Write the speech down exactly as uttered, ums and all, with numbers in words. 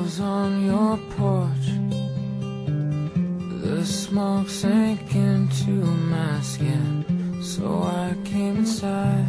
was on your porch. The smoke sank into my skin, so I came inside.